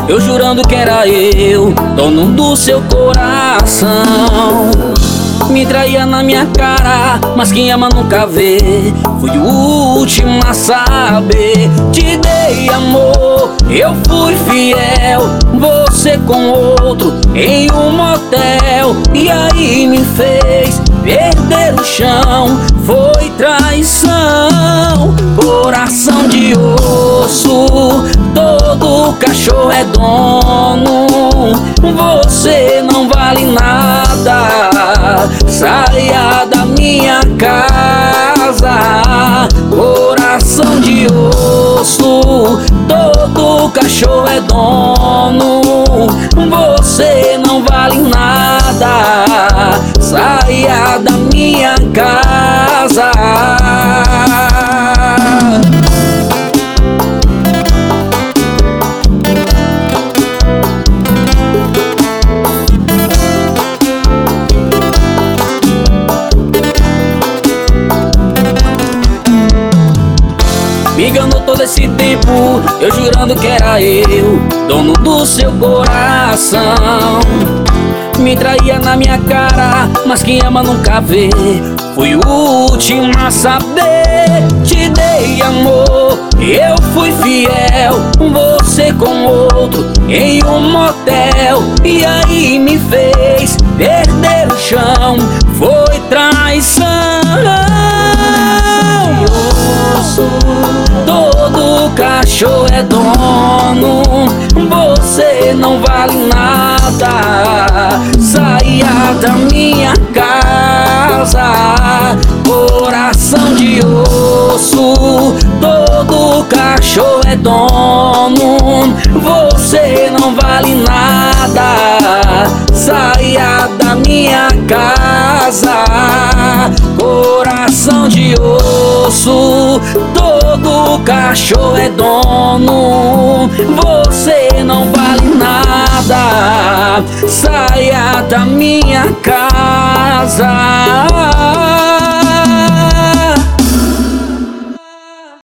eu jurando que era eu, dono do seu coração. Me traía na minha cara, mas quem ama nunca vê. Fui o último a saber. Te dei amor, eu fui fiel, você com outro em um motel. E aí me fez perder o chão, foi traição. Coração de osso, todo cachorro é dono. Você não vale nada, saia da minha casa. Coração de osso, todo cachorro é dono. Você não vale nada, saia da minha casa. Me enganou todo esse tempo, eu jurando que era eu, dono do seu coração. Me traía na minha cara, mas quem ama nunca vê. Fui o último a saber. Te dei amor, eu fui fiel, você com outro em um motel. E aí me fez perder o chão, foi traição. Todo cachorro é dono, você não vale nada, saia da minha casa. Coração de osso, todo cachorro é dono. Você não vale nada, saia da minha casa. Coração de osso, todo cachorro é dono. Você não vale nada, saia da minha casa.